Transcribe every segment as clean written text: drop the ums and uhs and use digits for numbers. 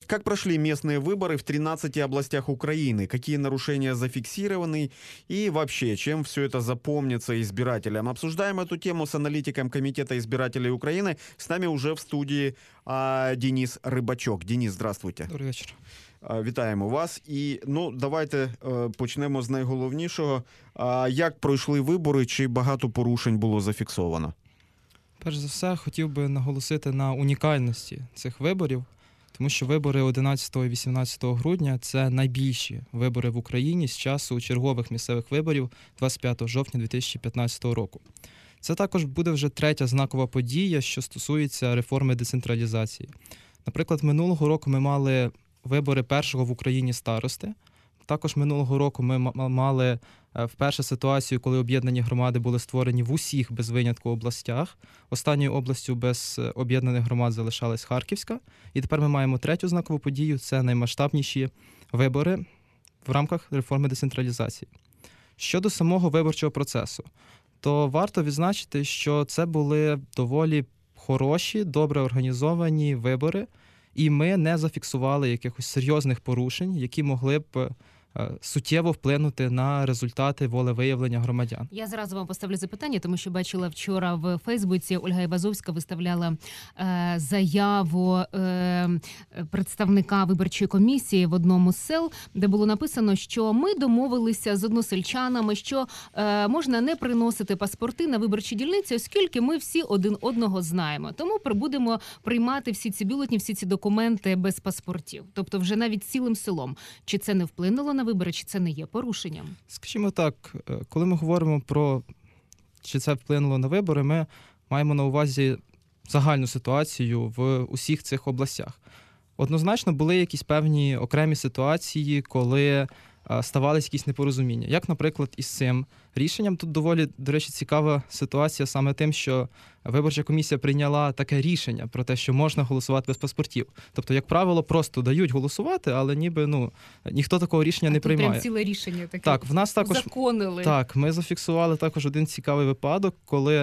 Как прошли местные выборы в 13 областях Украины? Какие нарушения зафиксированы? И вообще, чем все это запомнится избирателям? Обсуждаем эту тему с аналитиком Комитета избирателей Украины. С нами уже в студии Денис Рибачок. Денис, здравствуйте. Добрий вечір. Вітаємо вас. І давайте почнемо з найголовнішого. Як пройшли вибори, чи багато порушень було зафіксовано? Перш за все, хотів би наголосити на унікальності цих виборів, тому що вибори 11 і 18 грудня – це найбільші вибори в Україні з часу чергових місцевих виборів 25 жовтня 2015 року. Це також буде вже третя знакова подія, що стосується реформи децентралізації. Наприклад, минулого року ми мали вибори першого в Україні старости. Також минулого року ми мали вперше ситуацію, коли об'єднані громади були створені в усіх без винятку областях. Останньою областю без об'єднаних громад залишалась Харківська. І тепер ми маємо третю знакову подію – це наймасштабніші вибори в рамках реформи децентралізації. Щодо самого виборчого процесу, то варто відзначити, що це були доволі хороші, добре організовані вибори, і ми не зафіксували якихось серйозних порушень, які могли б суттєво вплинути на результати волевиявлення громадян. Я зразу вам поставлю запитання, тому що бачила вчора в Фейсбуці, Ольга Івазовська виставляла заяву представника виборчої комісії в одному з сел, де було написано, що ми домовилися з односельчанами, що можна не приносити паспорти на виборчі дільниці, оскільки ми всі один одного знаємо. Тому будемо приймати всі ці бюлетні, всі ці документи без паспортів. Тобто вже навіть цілим селом. Чи це не вплинуло на вибори, чи це не є порушенням? Скажімо так, коли ми говоримо про чи це вплинуло на вибори, ми маємо на увазі загальну ситуацію в усіх цих областях. Однозначно були якісь певні окремі ситуації, коли ставалися якісь непорозуміння. Як, наприклад, із цим рішенням. Тут доволі, до речі, цікава ситуація саме тим, що виборча комісія прийняла таке рішення про те, що можна голосувати без паспортів. Тобто, як правило, просто дають голосувати, але ніби ніхто такого рішення не приймає. Прям ціле рішення таке. Так, в нас також законили. Так, ми зафіксували також один цікавий випадок, коли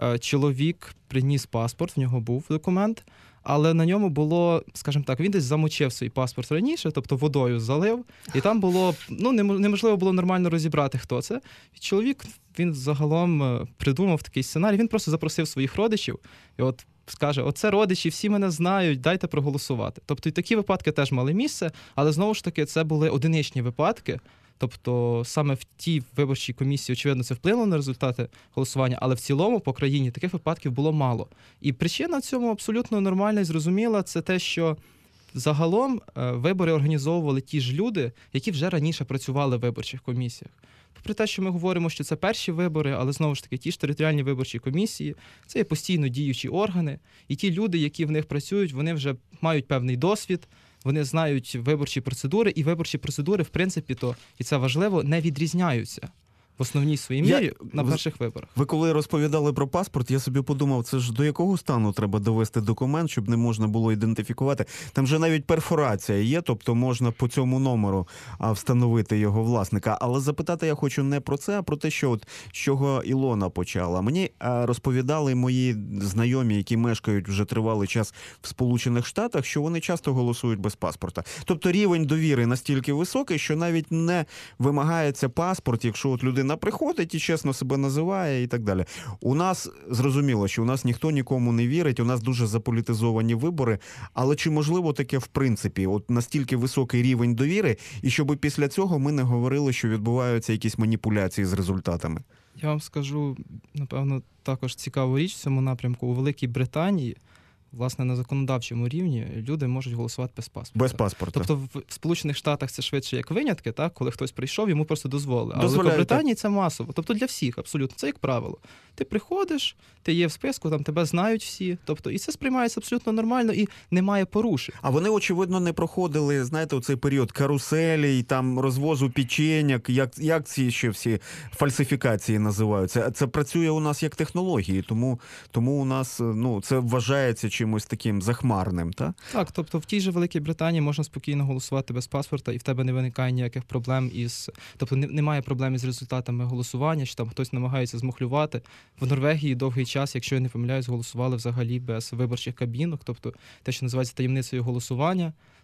чоловік приніс паспорт, в нього був документ, але на ньому було, скажімо так, він десь замочив свій паспорт раніше, тобто водою залив, і там було, неможливо було нормально розібрати, хто це. І чоловік, він загалом придумав такий сценарій, він просто запросив своїх родичів, і от скаже, оце родичі, всі мене знають, дайте проголосувати. Тобто і такі випадки теж мали місце, але знову ж таки це були одиничні випадки. Тобто саме в тій виборчій комісії, очевидно, це вплинуло на результати голосування, але в цілому по країні таких випадків було мало. І причина цьому абсолютно нормальна і зрозуміла, це те, що загалом вибори організовували ті ж люди, які вже раніше працювали в виборчих комісіях. Попри те, що ми говоримо, що це перші вибори, але знову ж таки ті ж територіальні виборчі комісії, це є постійно діючі органи, і ті люди, які в них працюють, вони вже мають певний досвід, вони знають виборчі процедури, і виборчі процедури, в принципі, і це важливо, не відрізняються в основній своїй мірі на перших виборах. Ви коли розповідали про паспорт, я собі подумав, це ж до якого стану треба довести документ, щоб не можна було ідентифікувати. Там же навіть перфорація є, тобто можна по цьому номеру встановити його власника. Але запитати я хочу не про це, а про те, що з чого Ілона почала. Мені розповідали мої знайомі, які мешкають вже тривалий час в Сполучених Штатах, що вони часто голосують без паспорта. Тобто рівень довіри настільки високий, що навіть не вимагається паспорт, якщо от людина приходить і чесно себе називає і так далі. У нас зрозуміло, що у нас ніхто нікому не вірить, у нас дуже заполітизовані вибори, але чи можливо таке в принципі, от настільки високий рівень довіри, і щоб після цього ми не говорили, що відбуваються якісь маніпуляції з результатами? Я вам скажу, напевно, також цікаву річ в цьому напрямку. У Великій Британії, власне, на законодавчому рівні люди можуть голосувати без паспорта. Без паспорта. Тобто в Сполучених Штатах це швидше як винятки, так? Коли хтось прийшов, йому просто дозволили. А в Великобританії це масово. Тобто для всіх абсолютно. Це як правило. Ти приходиш, ти є в списку, там тебе знають всі. Тобто і це сприймається абсолютно нормально і немає порушень. А вони, очевидно, не проходили, знаєте, оцей період каруселі, там розвозу печеньок, як ці ще всі фальсифікації називаються. Це працює у нас як технології, тому у нас, це вважається чимось таким захмарним, так? Так, тобто в тій же Великій Британії можна спокійно голосувати без паспорта, і в тебе не виникає ніяких проблем тобто немає проблем із результатами голосування, що там хтось намагається змухлювати. В Норвегії довгий час, якщо я не помиляюсь, голосували взагалі без виборчих кабінок, тобто те, що називається таємницею голосування.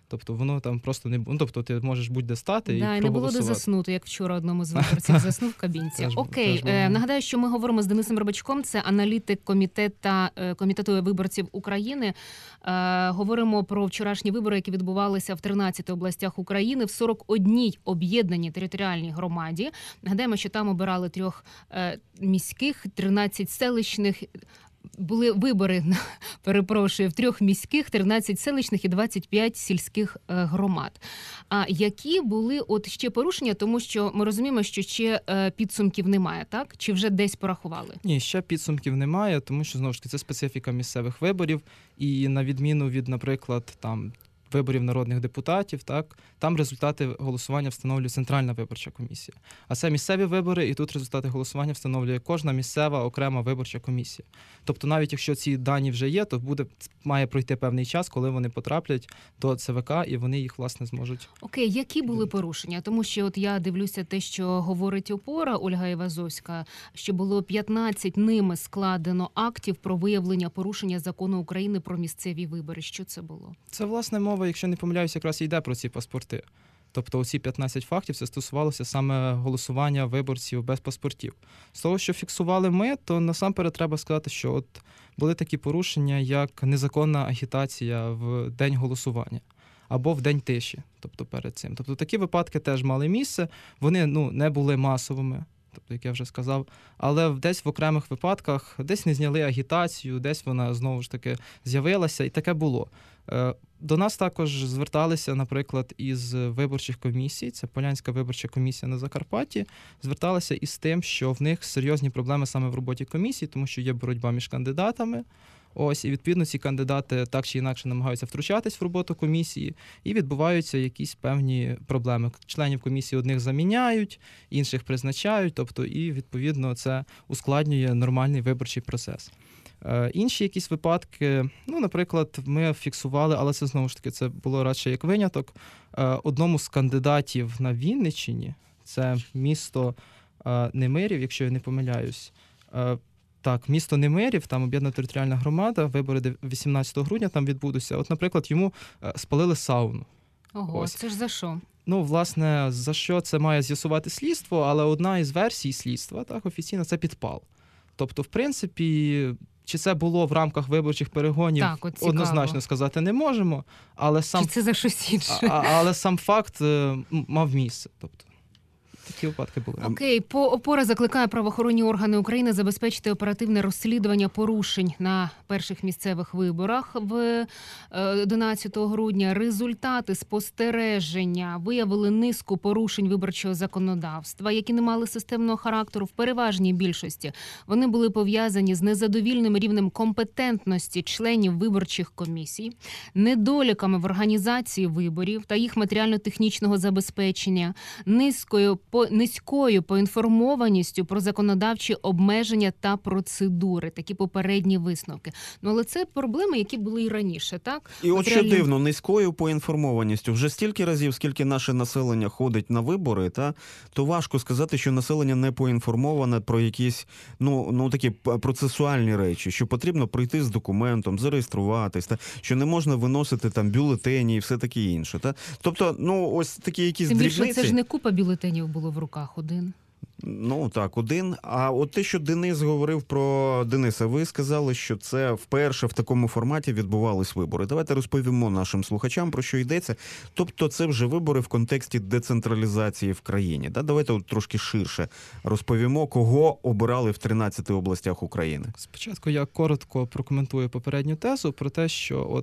Тобто воно там просто не тобто ти можеш будь-де стати і Да, і не було де проголосувати. заснути, як вчора одному з виборців заснув в кабінці. Теж Окей, було. нагадаю, що ми говоримо з Денисом Рибачком, це аналітик комітету виборців України. Говоримо про вчорашні вибори, які відбувалися в 13 областях України, в 41 об'єднаній територіальній громаді. Нагадаємо, що там обирали 3 міських, 13 селищних. Були вибори, перепрошую, в 3 міських, 13 селищних і 25 сільських громад. А які були от ще порушення, тому що ми розуміємо, що ще підсумків немає, так? Чи вже десь порахували? Ні, ще підсумків немає, тому що, знову ж таки, це специфіка місцевих виборів, і на відміну від, наприклад, там виборів народних депутатів, так, там результати голосування встановлює Центральна виборча комісія. А це місцеві вибори, і тут результати голосування встановлює кожна місцева окрема виборча комісія. Тобто навіть якщо ці дані вже є, то має пройти певний час, коли вони потраплять до ЦВК, і вони їх, власне, зможуть. Окей, які були порушення? Тому що от я дивлюся те, що говорить ОПОРА Ольга Івазовська, що було 15 ними складено актів про виявлення порушення закону України про місцеві вибори. Що це було? Це, власне, мова, якщо не помиляюсь, якраз і йде про ці паспорти. Тобто оці 15 фактів, це стосувалося саме голосування виборців без паспортів. З того, що фіксували ми, то насамперед треба сказати, що от були такі порушення, як незаконна агітація в день голосування або в день тиші, тобто перед цим. Тобто такі випадки теж мали місце, вони не були масовими, тобто, як я вже сказав, але десь в окремих випадках десь не зняли агітацію, десь вона знову ж таки з'явилася, і таке було. До нас також зверталися, наприклад, із виборчих комісій, це Полянська виборча комісія на Закарпатті, зверталися із тим, що в них серйозні проблеми саме в роботі комісії, тому що є боротьба між кандидатами. Ось, і відповідно ці кандидати так чи інакше намагаються втручатись в роботу комісії, і відбуваються якісь певні проблеми. Членів комісії одних заміняють, інших призначають, тобто і відповідно це ускладнює нормальний виборчий процес. Інші якісь випадки, наприклад, ми фіксували, але це знову ж таки це було радше як виняток, одному з кандидатів на Вінниччині, це місто Немирів, якщо я не помиляюсь. Так, місто Немирів, там об'єднана територіальна громада, вибори 18 грудня там відбудуться. От, наприклад, йому спалили сауну. Ого, Ось. це ж за що? Власне, за що це має з'ясувати слідство, але одна із версій слідства, так, офіційно, це підпал. Тобто, в принципі, чи це було в рамках виборчих перегонів, Так, от цікаво. однозначно сказати не можемо, але Чи це за щось інше? але сам факт мав місце. Тобто, такі випадки були. Окей, ОПОРА закликає правоохоронні органи України забезпечити оперативне розслідування порушень на перших місцевих виборах в 11 грудня. Результати спостереження виявили низку порушень виборчого законодавства, які не мали системного характеру в переважній більшості. Вони були пов'язані з незадовільним рівнем компетентності членів виборчих комісій, недоліками в організації виборів та їх матеріально-технічного забезпечення, низькою поінформованістю про законодавчі обмеження та процедури, такі попередні висновки. Але це проблеми, які були і раніше, так? І от що дивно, низькою поінформованістю. Вже стільки разів, скільки наше населення ходить на вибори, то важко сказати, що населення не поінформоване про якісь, такі процесуальні речі, що потрібно прийти з документом, зареєструватись, що не можна виносити там бюлетені і все таке інше. Тобто, ось такі якісь Тим дрібниці. більше, це ж не купа бюлетенів було в руках, один. Один. А от те, що Денис говорив про Дениса, ви сказали, що це вперше в такому форматі відбувались вибори. Давайте розповімо нашим слухачам, про що йдеться. Тобто це вже вибори в контексті децентралізації в країні. Давайте от трошки ширше розповімо, кого обирали в 13 областях України. Спочатку я коротко прокоментую попередню тезу про те, що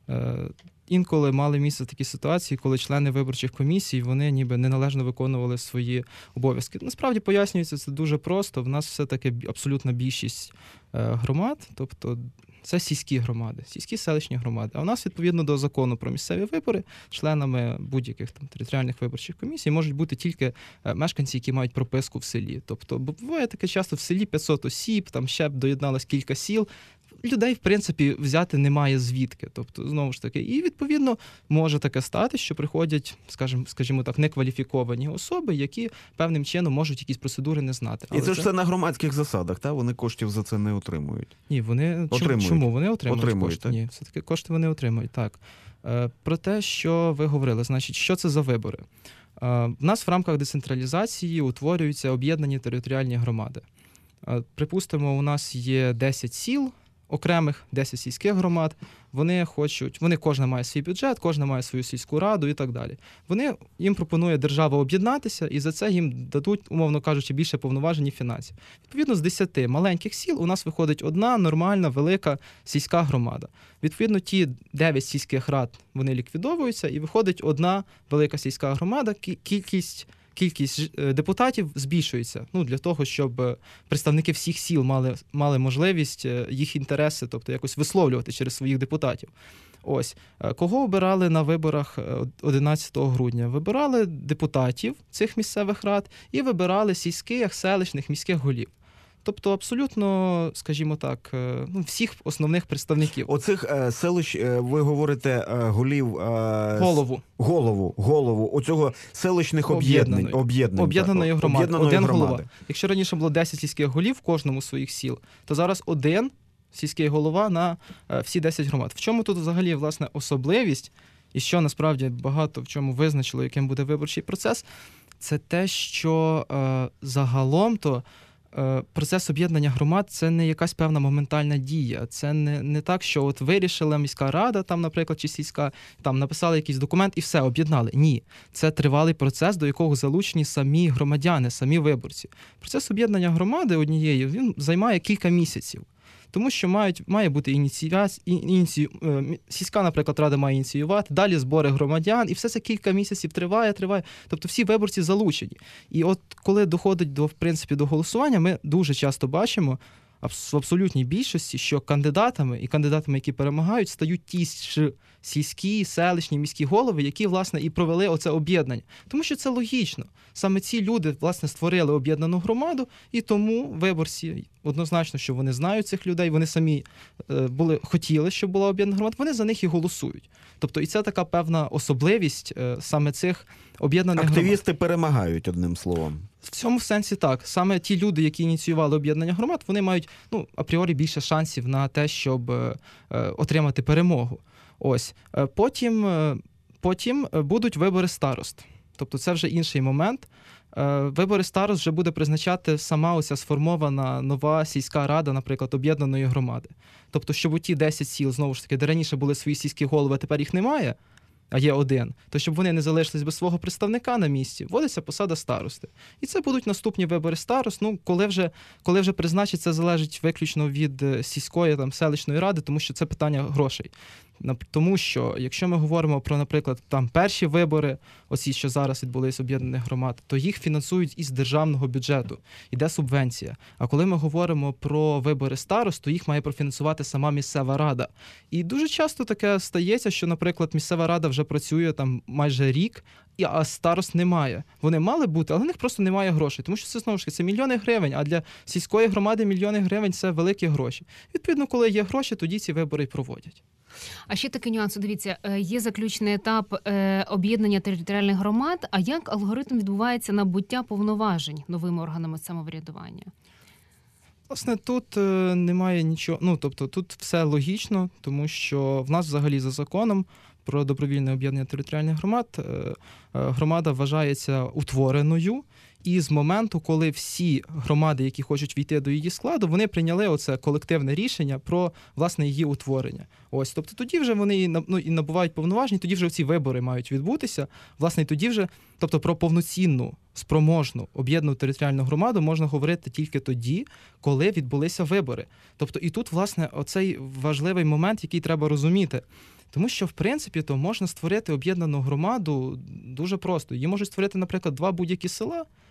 інколи мали місце такі ситуації, коли члени виборчих комісій, вони ніби неналежно виконували свої обов'язки. Насправді пояснюється це дуже просто. В нас все-таки абсолютна більшість громад, тобто це сільські громади, сільські селищні громади. А у нас, відповідно до закону про місцеві вибори, членами будь-яких там територіальних виборчих комісій можуть бути тільки мешканці, які мають прописку в селі. Тобто буває таке часто в селі 500 осіб, там ще б доєдналось кілька сіл. людей, в принципі, взяти немає звідки. Тобто, знову ж таки, і, відповідно, може таке стати, що приходять, скажімо так, некваліфіковані особи, які певним чином можуть якісь процедури не знати. І це ж все на громадських засадах, та? Вони коштів за це не отримують. Ні, вони Отримують. чому? Вони отримують кошти. Так? Ні, все-таки кошти вони отримують, так. Про те, що ви говорили, значить, що це за вибори? В нас в рамках децентралізації утворюються об'єднані територіальні громади. Припустимо, у нас є 10 сіл окремих, 10 сільських громад. Вони кожна має свій бюджет, кожна має свою сільську раду і так далі. Їм пропонує держава об'єднатися, і за це їм дадуть, умовно кажучи, більше повноважень і фінансів. Відповідно, з 10 маленьких сіл у нас виходить одна нормальна, велика сільська громада. Відповідно, ті 9 сільських рад, вони ліквідовуються, і виходить одна велика сільська громада, кількість депутатів збільшується, для того, щоб представники всіх сіл мали можливість їх інтереси, тобто якось висловлювати через своїх депутатів. Ось. Кого обирали на виборах 11 грудня? Вибирали депутатів цих місцевих рад і вибирали сільських, селищних, міських голів. Тобто абсолютно, скажімо так, всіх основних представників. Оцих селищ, ви говорите, голів... Голову оцього селищних Об'єднаної громади. Один громади. голова. Якщо раніше було 10 сільських голів в кожному з своїх сіл, то зараз один сільський голова на всі 10 громад. В чому тут взагалі, власне, особливість, і що насправді багато в чому визначило, яким буде виборчий процес, це те, що загалом-то процес об'єднання громад – це не якась певна моментальна дія. Це не так, що от вирішила міська рада, там, наприклад, чи сільська, там написали якийсь документ і все, об'єднали. Ні. Це тривалий процес, до якого залучені самі громадяни, самі виборці. Процес об'єднання громади однієї, він займає кілька місяців. Тому що має бути сільська, наприклад, рада має ініціювати, далі збори громадян, і все це кілька місяців триває. Тобто всі виборці залучені. І от коли доходить в принципі, до голосування, ми дуже часто бачимо в абсолютній більшості, що кандидатами, які перемагають, стають ті ж сільські, селищні, міські голови, які, власне, і провели оце об'єднання. Тому що це логічно. Саме ці люди, власне, створили об'єднану громаду, і тому виборці, однозначно, що вони знають цих людей, вони самі хотіли, щоб була об'єднана громада, вони за них і голосують. Тобто і це така певна особливість саме цих об'єднаних громад. Активісти перемагають, одним словом. В цьому сенсі так. Саме ті люди, які ініціювали об'єднання громад, вони мають, апріорі більше шансів на те, щоб отримати перемогу. Ось. Потім будуть вибори старост. Тобто це вже інший момент. Вибори старост вже буде призначати сама оця сформована нова сільська рада, наприклад, об'єднаної громади. Тобто, щоб у ті 10 сіл, знову ж таки, де раніше були свої сільські голови, а тепер їх немає, а є один, то щоб вони не залишились без свого представника на місці, вводиться посада старости. І це будуть наступні вибори старост. Коли вже призначить, це залежить виключно від сільської, селищної ради, тому що це питання грошей. Тому що, якщо ми говоримо про, наприклад, перші вибори, оці, що зараз відбулись об'єднаних громад, то їх фінансують із державного бюджету, іде субвенція. А коли ми говоримо про вибори старост, то їх має профінансувати сама місцева рада. І дуже часто таке стається, що, наприклад, місцева рада вже працює майже рік, а старост немає. Вони мали бути, але в них просто немає грошей, тому що це, знову ж таки, це мільйони гривень, а для сільської громади мільйони гривень – це великі гроші. Відповідно, коли є гроші, тоді ці вибори й проводять. А ще такий нюанс, дивіться, є заключний етап об'єднання територіальних громад, а як алгоритм відбувається набуття повноважень новими органами самоврядування? Власне, тут немає нічого, тобто тут все логічно, тому що в нас взагалі за законом про добровільне об'єднання територіальних громад громада вважається утвореною, і з моменту, коли всі громади, які хочуть війти до її складу, вони прийняли оце колективне рішення про, власне, її утворення. Ось, тобто тоді вже вони і набувають повноважень, тоді вже ці вибори мають відбутися, власне, і тоді вже, тобто про повноцінну, спроможну об'єднану територіальну громаду можна говорити тільки тоді, коли відбулися вибори. Тобто і тут, власне, оцей важливий момент, який треба розуміти. Тому що, в принципі, то можна створити об'єднану громаду дуже просто. Її можуть створити, наприклад, 2 будь-які села,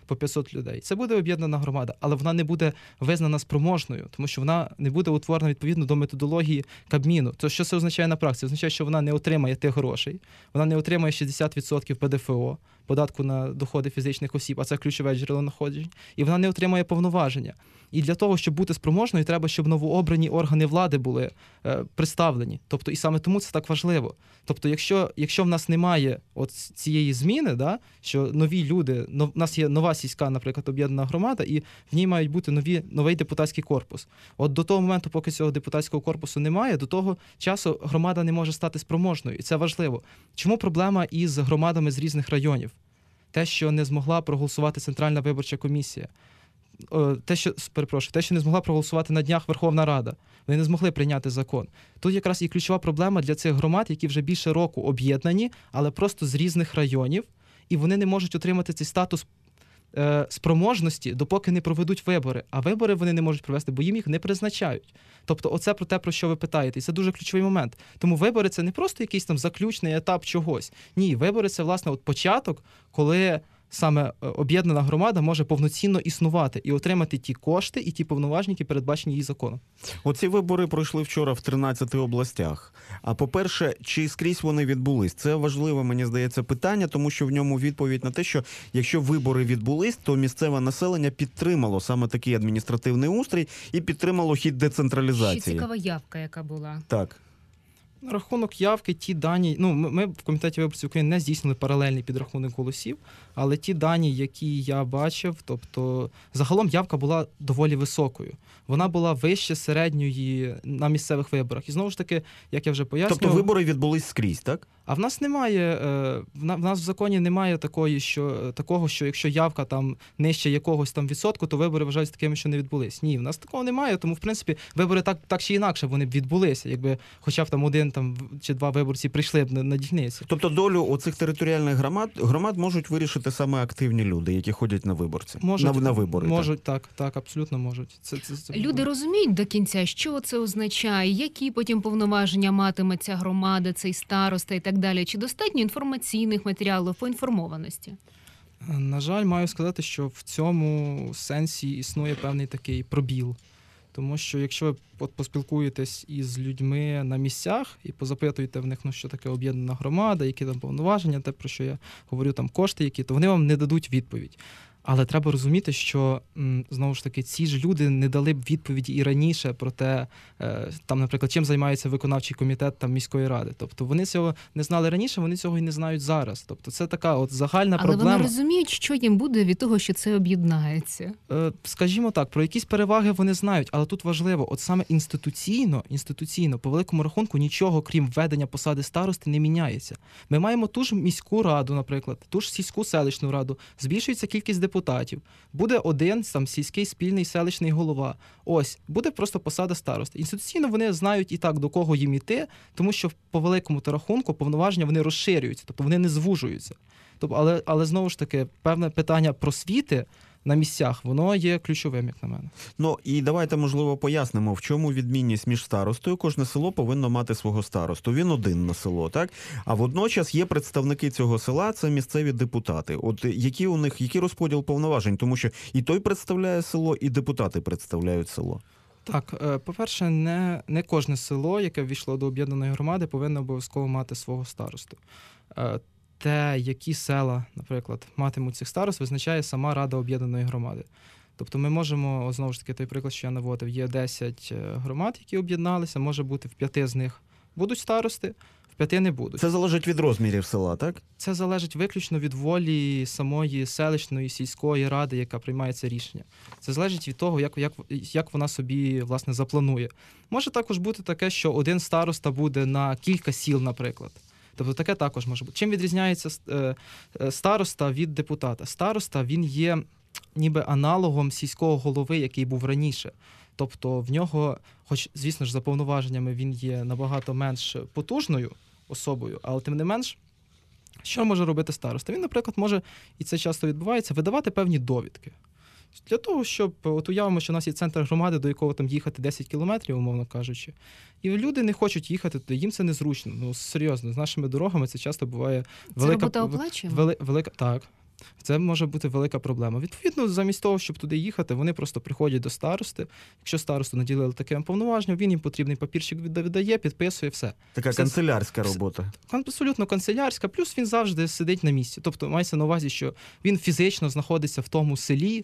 по 500 людей. Це буде об'єднана громада, але вона не буде визнана спроможною, тому що вона не буде утворена відповідно до методології Кабміну. То що це означає на практиці? Означає, що вона не отримає тих грошей, вона не отримає 60% ПДФО, податку на доходи фізичних осіб, а це ключове джерело надходжень, і вона не отримає повноваження. І для того, щоб бути спроможною, треба, щоб новообрані органи влади були представлені. Тобто, і саме тому це так важливо. Тобто, якщо в нас немає от цієї зміни, да, що нові люди, в нас є нова сільська, наприклад, об'єднана громада, і в ній мають бути новий депутатський корпус. От до того моменту, поки цього депутатського корпусу немає, до того часу громада не може стати спроможною. І це важливо. Чому проблема із громадами з різних районів? Те, що не змогла проголосувати Центральна виборча комісія. Те, що не змогла проголосувати на днях Верховна Рада. Вони не змогли прийняти закон. Тут якраз і ключова проблема для цих громад, які вже більше року об'єднані, але просто з різних районів, і вони не можуть отримати цей статус спроможності, допоки не проведуть вибори. А вибори вони не можуть провести, бо їм їх не призначають. Тобто оце про те, про що ви питаєте. І це дуже ключовий момент. Тому вибори – це не просто якийсь там заключний етап чогось. Ні, вибори – це, власне, от початок, коли саме об'єднана громада може повноцінно існувати і отримати ті кошти і ті повноваження, які передбачені її законом. Оці вибори пройшли вчора в 13 областях. А по-перше, чи скрізь вони відбулись? Це важливе, мені здається, питання, тому що в ньому відповідь на те, що якщо вибори відбулись, то місцеве населення підтримало саме такий адміністративний устрій і підтримало хід децентралізації. Ще цікава явка, яка була. Так. На рахунок явки, ті дані, ми в Комітеті виборців України не здійснили паралельний підрахунок голосів, але ті дані, які я бачив, тобто загалом явка була доволі високою. Вона була вище середньої на місцевих виборах. І знову ж таки, як я вже пояснював... Тобто вибори відбулись скрізь, так? А в нас немає, в нас в законі немає такого, що якщо явка там нижче якогось там відсотку, то вибори вважаються такими, що не відбулись. Ні, в нас такого немає, тому в принципі вибори так чи інакше вони б відбулися, якби хоча б там один там чи два виборці прийшли б на дільниці. Тобто долю оцих територіальних громад можуть вирішити саме активні люди, які ходять на виборці. На вибори. Можуть, так, абсолютно можуть. Це Люди розуміють до кінця, що це означає, які потім повноваження матиме ця громада, цей староста і так далі. Чи достатньо інформаційних матеріалів, поінформованості? На жаль, маю сказати, що в цьому сенсі існує певний такий пробіл. Тому що якщо ви поспілкуєтесь із людьми на місцях і позапитуєте в них, що таке об'єднана громада, які там повноваження, те, про що я говорю, там кошти які, то вони вам не дадуть відповідь. Але треба розуміти, що, знову ж таки, ці ж люди не дали б відповіді і раніше про те, там, наприклад, чим займається виконавчий комітет там, міської ради. Тобто вони цього не знали раніше, вони цього і не знають зараз. Тобто це така от загальна проблема. Але вони розуміють, що їм буде від того, що це об'єднається. Скажімо так, про якісь переваги вони знають, але тут важливо, от саме інституційно, по великому рахунку, нічого, крім введення посади старости, не міняється. Ми маємо ту ж міську раду, наприклад, ту ж сільську селищну раду, збільшується кількість депутатів, буде один там сільський спільний селищний голова. Ось, буде просто посада старости. Інституційно вони знають і так, до кого їм іти, тому що по великому рахунку повноваження вони розширюються, тобто вони не звужуються. Тобто, але знову ж таки, певне питання просвіти на місцях, воно є ключовим, як на мене. Ну, і давайте, можливо, пояснимо, в чому відмінність між старостою. Кожне село повинно мати свого старосту. Він один на село, так? А водночас є представники цього села, це місцеві депутати. От який розподіл повноважень? Тому що і той представляє село, і депутати представляють село. Так, по-перше, не кожне село, яке ввійшло до об'єднаної громади, повинно обов'язково мати свого старосту. Те, які села, наприклад, матимуть цих старост, визначає сама Рада об'єднаної громади. Тобто ми можемо, знову ж таки, той приклад, що я наводив, є 10 громад, які об'єдналися, може бути в 5 з них будуть старости, в 5 не будуть. Це залежить від розмірів села, так? Це залежить виключно від волі самої селищної, сільської ради, яка приймає це рішення. Це залежить від того, як вона собі, власне, запланує. Може також бути таке, що один староста буде на кілька сіл, наприклад. Тобто таке також може бути. Чим відрізняється староста від депутата? Староста, він є ніби аналогом сільського голови, який був раніше. Тобто в нього, хоч, звісно ж, за повноваженнями він є набагато менш потужною особою, але тим не менш, що може робити староста? Він, наприклад, може, і це часто відбувається, видавати певні довідки. Для того, щоб, от уявимо, що у нас є центр громади, до якого там їхати 10 кілометрів, умовно кажучи, і люди не хочуть їхати туди, їм це незручно. Ну, серйозно, з нашими дорогами це часто буває Це робота оплачуємо? велика. Так. Це може бути велика проблема. Відповідно, замість того, щоб туди їхати, вони просто приходять до старости. Якщо старосту наділили таким повноваженням, він їм потрібний папірчик віддає, підписує, все. Така Все- канцелярська робота. Абсолютно канцелярська, плюс він завжди сидить на місці. Тобто мається на увазі, що він фізично знаходиться в тому селі,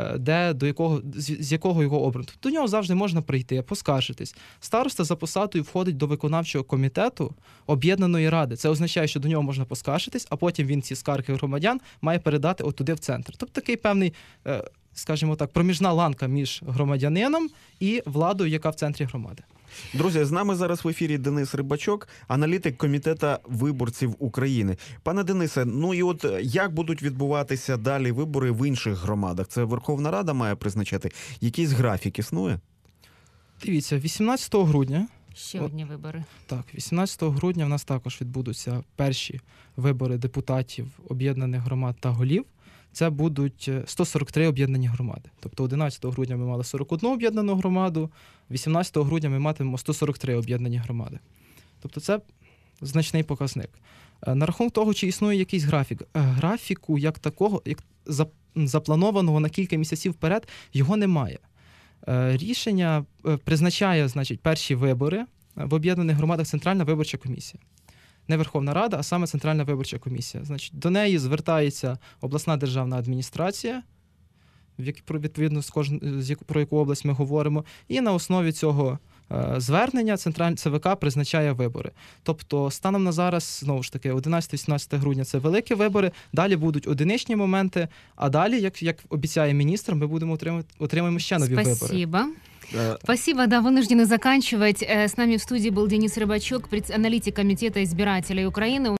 з якого його обрано. До нього завжди можна прийти, поскаржитись. Староста за посадою входить до виконавчого комітету об'єднаної ради. Це означає, що до нього можна поскаржитись, а потім він ці скарги громадян має передати отуди в центр. Тобто такий певний, скажімо так, проміжна ланка між громадянином і владою, яка в центрі громади. Друзі, з нами зараз в ефірі Денис Рибачок, аналітик Комітету виборців України. Пане Денисе, ну і от як будуть відбуватися далі вибори в інших громадах? Це Верховна Рада має призначати? Якийсь графік існує? Дивіться, 18 грудня Ще одні вибори. Так, 18 грудня в нас також відбудуться перші вибори депутатів об'єднаних громад та голів. Це будуть 143 об'єднані громади. Тобто 11 грудня ми мали 41 об'єднану громаду, 18 грудня ми матимемо 143 об'єднані громади. Тобто це значний показник. На рахунок того, чи існує якийсь графік. Графіку як такого, як запланованого на кілька місяців вперед, його немає. Рішення призначає, значить, перші вибори в об'єднаних громадах Центральна виборча комісія. Не Верховна Рада, а саме Центральна виборча комісія. Значить, до неї звертається обласна державна адміністрація, відповідно про яку область ми говоримо, і на основі цього звернення ЦВК призначає вибори. Тобто, станом на зараз, знову ж таки, 11-18 грудня – це великі вибори, далі будуть одиничні моменти, а далі, як обіцяє міністр, ми будемо отримаємо ще нові вибори. Спасибо. Спасибо, да, вынуждены заканчивать. С нами в студии был Денис Рыбачок, аналитик Комитета избирателей Украины.